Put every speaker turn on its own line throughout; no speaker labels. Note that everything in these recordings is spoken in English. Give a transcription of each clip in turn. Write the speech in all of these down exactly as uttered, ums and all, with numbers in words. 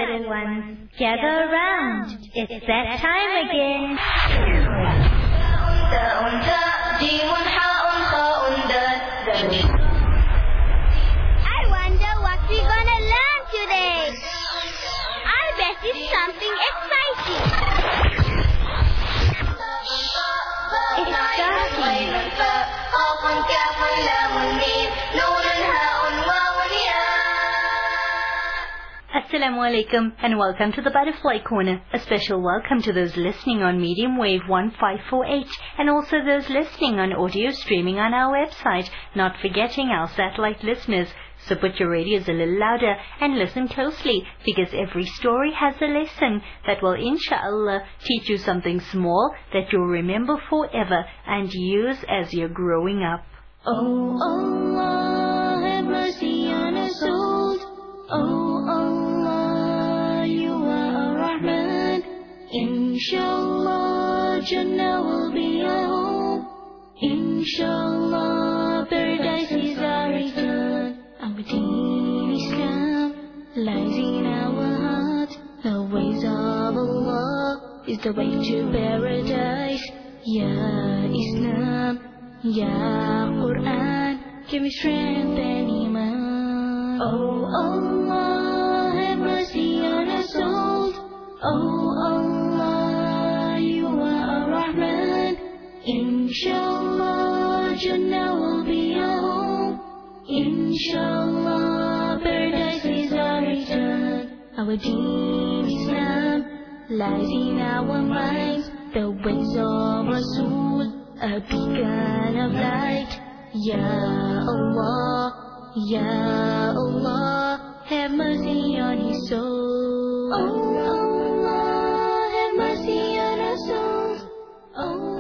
little ones, gather around. It's that time again.
I wonder what we're gonna learn today. I bet it's something exciting.
It's starting. Assalamu alaikum and welcome to the Butterfly Corner. A special welcome to those listening on medium wave one five four eight and also those listening on audio streaming on our website, not forgetting our satellite listeners. So put your radios a little louder and listen closely, because every story has a lesson that will inshallah teach you something small that you'll remember forever and use as you're growing up.
Oh Allah, have mercy on us souls. Oh Allah, you are Ar-Rahman. Inshallah, Jannah will be our home. Inshallah, paradise is our return. Our deen Islam lies in our heart. The ways of Allah is the way to paradise. Ya Islam, Ya Quran, give me strength and iman. Oh Allah, have mercy on our souls. Oh Allah, you are Ar-Rahman. Inshallah, Jannah will be our home. Inshallah, paradise is our return. Our deen Islam lies in our minds. The ways of Rasul, a beacon of light. Ya Allah, Ya Allah, have mercy on his soul. Oh Allah, have mercy on our souls. Oh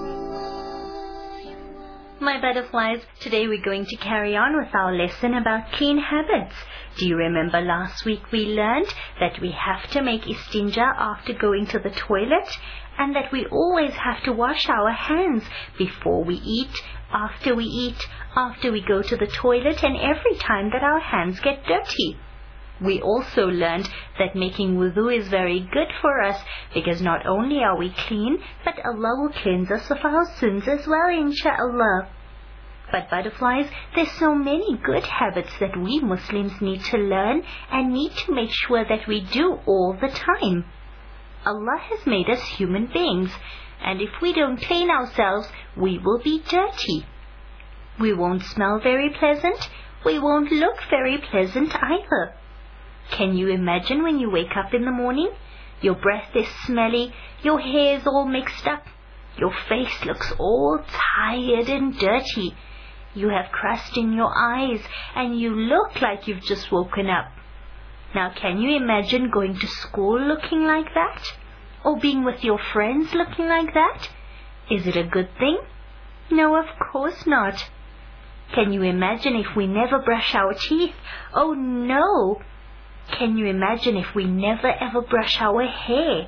Allah.
My butterflies, today we're going to carry on with our lesson about clean habits. Do you remember last week we learned that we have to make istinja after going to the toilet, and that we always have to wash our hands before we eat, after we eat, after we go to the toilet, and every time that our hands get dirty. We also learned that making wudu is very good for us, because not only are we clean, but Allah will cleanse us of our sins as well, inshaAllah. But butterflies, there's so many good habits that we Muslims need to learn and need to make sure that we do all the time. Allah has made us human beings, and if we don't clean ourselves, we will be dirty. We won't smell very pleasant. We won't look very pleasant either. Can you imagine when you wake up in the morning? Your breath is smelly, your hair is all mixed up, your face looks all tired and dirty. You have crust in your eyes and you look like you've just woken up. Now can you imagine going to school looking like that? Or being with your friends looking like that? Is it a good thing? No, of course not. Can you imagine if we never brush our teeth? Oh no! Can you imagine if we never ever brush our hair?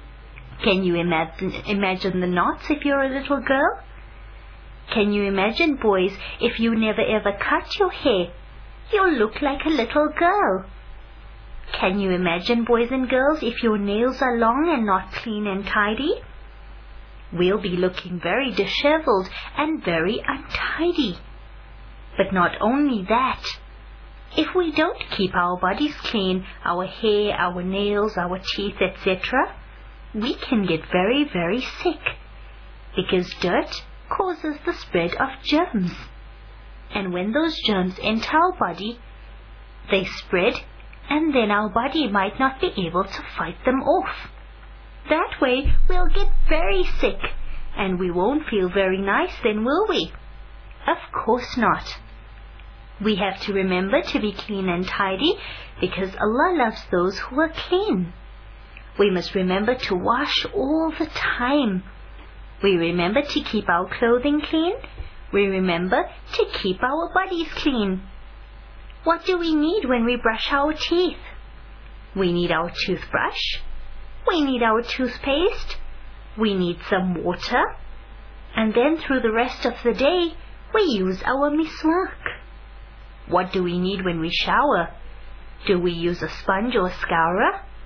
Can you imagine, imagine the knots if you're a little girl? Can you imagine, boys, if you never ever cut your hair? You'll look like a little girl. Can you imagine, boys and girls, if your nails are long and not clean and tidy? We'll be looking very disheveled and very untidy. But not only that, if we don't keep our bodies clean, our hair, our nails, our teeth, et cetera, we can get very, very sick, because dirt causes the spread of germs. And when those germs enter our body, they spread, and then our body might not be able to fight them off. That way, we'll get very sick, and we won't feel very nice then, will we? Of course not. We have to remember to be clean and tidy, because Allah loves those who are clean. We must remember to wash all the time. We remember to keep our clothing clean. We remember to keep our bodies clean. What do we need when we brush our teeth? We need our toothbrush. We need our toothpaste. We need some water. And then through the rest of the day, we use our miswak. What do we need when we shower? Do we use a sponge or scourer?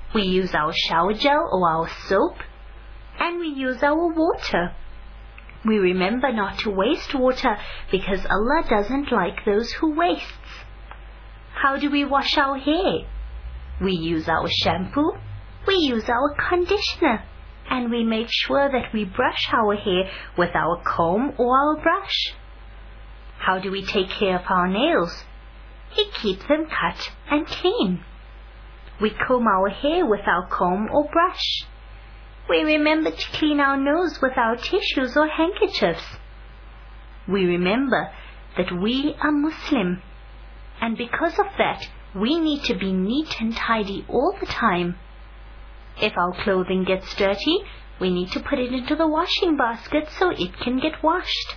We use our shower gel or our soap, and we use our water. We remember not to waste water because Allah doesn't like those who wastes. How do we wash our hair? We use our shampoo, we use our conditioner, and we make sure that we brush our hair with our comb or our brush. How do we take care of our nails? We keep them cut and clean. We comb our hair with our comb or brush. We remember to clean our nose with our tissues or handkerchiefs. We remember that we are Muslim, and because of that, we need to be neat and tidy all the time. If our clothing gets dirty, we need to put it into the washing basket so it can get washed.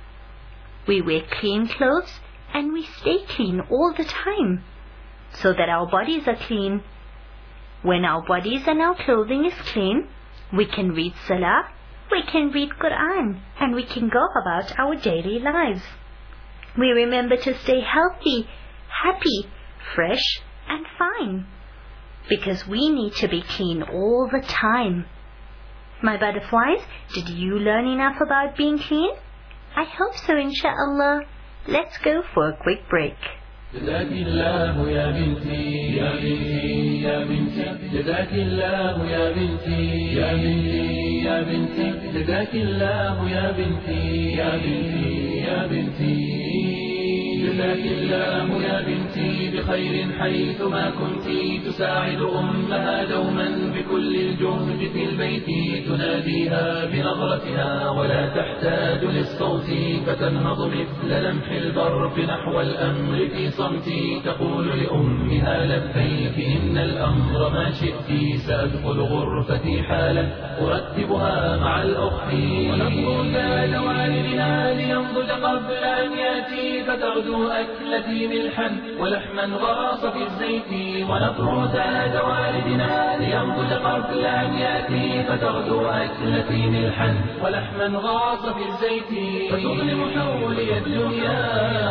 We wear clean clothes and we stay clean all the time, so that our bodies are clean. When our bodies and our clothing is clean, we can read Salah, we can read Quran, and we can go about our daily lives. We remember to stay healthy, happy, fresh, and fine, because we need to be clean all the time. My butterflies, did you learn enough about being clean? I hope so, inshallah. Let's go for a quick break.
جزاك الله يا بنتي يا بنتي يا بنتي جزاك الله يا بنتي يا بنتي يا بنتي جزاك الله يا بنتي يا بنتي يا بنتي جزاك الله يا بنتي بخير حيثما كنت تساعد أمها دوما بكل الجهد في البيت تناديها بنظرتها ولا تحتاج للصوت فتنهض مثل لمح البرق نحو الأمر في صمت تقول لأمها لبيك إن الأمر ما شئت سأدخل غرفتي حالا أرتبها مع الأخت ونطلب ذات والدنا لينضج قبل أن يأتي فتغدو أكلتي ملحا ولحما غاص في الزيت ونطرد ذات والدنا لينضج قبل أن يأتي فتغدو أكلتي ملحا ولحما غاص في الزيت فتظلم حولي الدنيا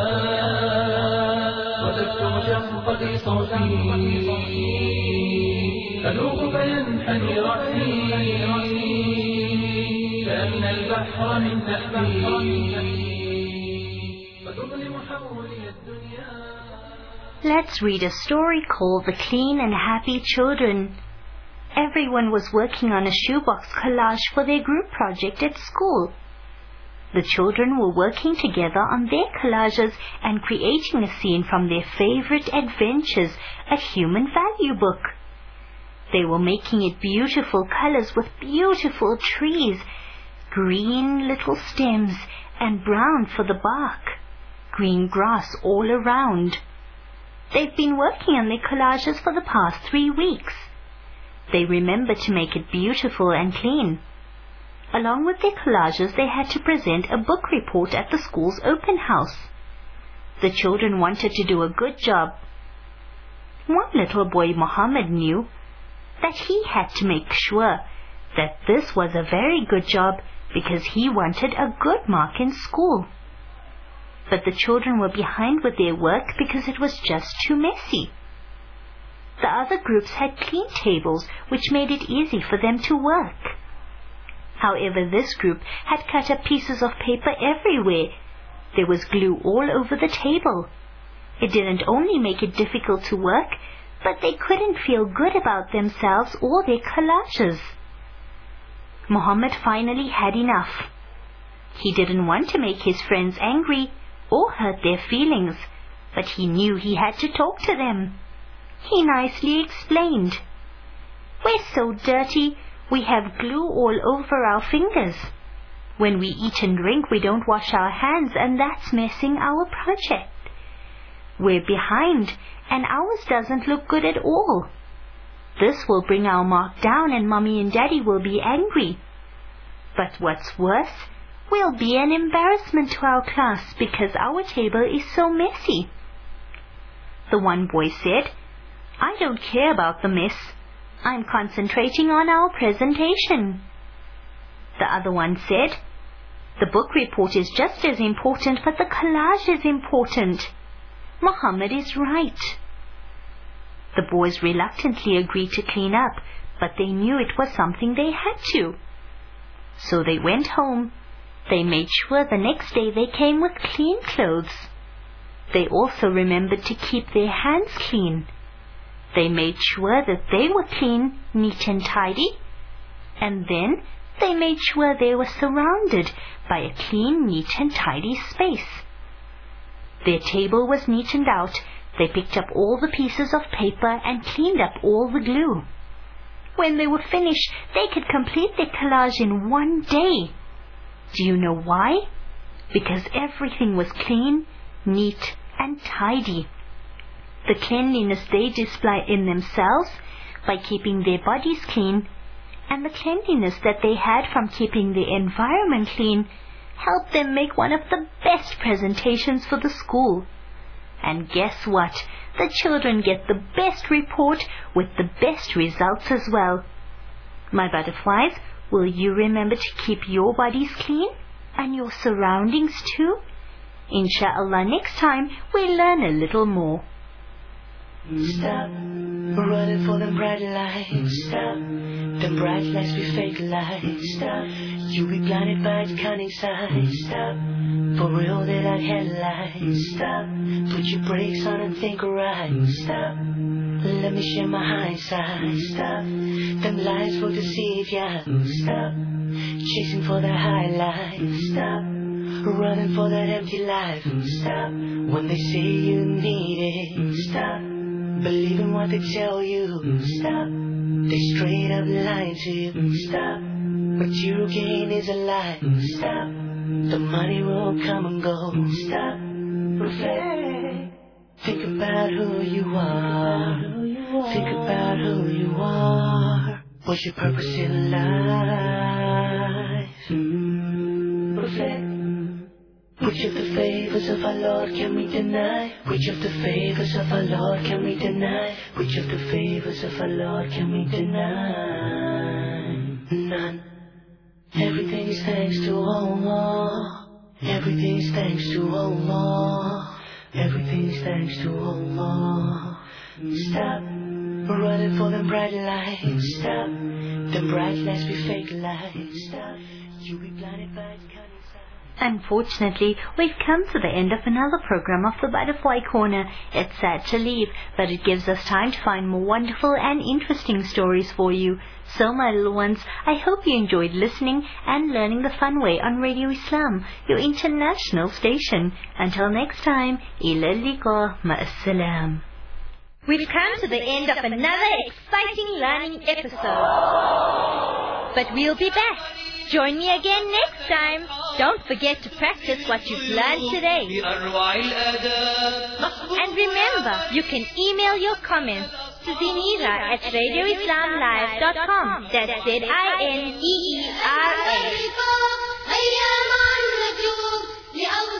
وتكتم شفقتي صوتي أذوق فينحني رأسي كأن البحر من تحتي.
Let's read a story called The Clean and Happy Children. Everyone was working on a shoebox collage for their group project at school. The children were working together on their collages and creating a scene from their favorite adventures, a human value book. They were making it beautiful colors with beautiful trees, green little stems and brown for the bark, green grass all around. They've been working on their collages for the past three weeks. They remember to make it beautiful and clean. Along with their collages, they had to present a book report at the school's open house. The children wanted to do a good job. One little boy, Muhammad, knew that he had to make sure that this was a very good job because he wanted a good mark in school. But the children were behind with their work because it was just too messy. The other groups had clean tables, which made it easy for them to work. However, this group had cut up pieces of paper everywhere. There was glue all over the table. It didn't only make it difficult to work, but they couldn't feel good about themselves or their collages. Muhammad finally had enough. He didn't want to make his friends angry or hurt their feelings, but he knew he had to talk to them. He nicely explained, "We're so dirty, we have glue all over our fingers. When we eat and drink, we don't wash our hands, and that's messing our project. We're behind, and ours doesn't look good at all. This will bring our mark down, and Mommy and Daddy will be angry. But what's worse, we'll be an embarrassment to our class because our table is so messy." The one boy said, "I don't care about the mess. I'm concentrating on our presentation." The other one said, "The book report is just as important, but the collage is important. Muhammad is right." The boys reluctantly agreed to clean up, but they knew it was something they had to. So they went home. They made sure the next day they came with clean clothes. They also remembered to keep their hands clean. They made sure that they were clean, neat and tidy. And then they made sure they were surrounded by a clean, neat and tidy space. Their table was neatened out. They picked up all the pieces of paper and cleaned up all the glue. When they were finished, they could complete their collage in one day. Do you know why? Because everything was clean, neat and tidy. The cleanliness they display in themselves by keeping their bodies clean, and the cleanliness that they had from keeping the environment clean helped them make one of the best presentations for the school. And guess what? The children get the best report with the best results as well. My butterflies, will you remember to keep your bodies clean and your surroundings too? Insha'Allah, next time we'll learn a little more.
Stop running for them bright lights. Stop them bright lights be fake lights. Stop you be blinded by its cunning signs. Stop for real they like headlights. Stop put your brakes on and think right. Stop let me share my hindsight. Stop them lies will deceive ya. Stop chasing for the highlights. Stop running for that empty life. Stop when they say you need it. Stop believe in what they tell you. Stop they straight up lie to you. Stop material gain is a lie. Stop the money will come and go. Stop reflect. Think about who you are. Think about who you are. What's your purpose in life? Mm. Reflect. Which of the favors of our Lord can we deny? Which of the favors of our Lord can we deny? Which of the favors of our Lord can we deny? None. Everything is thanks to Allah. Everything is thanks to Allah. Everything is thanks to Allah. Stop running for them bright lights. Stop them bright lights be fake lights. Stop you be blinded by its cunning.
Unfortunately, we've come to the end of another program of the Butterfly Corner. It's sad to leave, but it gives us time to find more wonderful and interesting stories for you. So, my little ones, I hope you enjoyed listening and learning the fun way on Radio Islam, your international station. Until next time, ila liqa, ma'assalam. We've come to the end of another exciting learning episode. But we'll be back. Join me again next time. Don't forget to practice what you've learned today. And remember, you can email your comments to Zinera at radio islam live dot com. That's Z I N E E R A.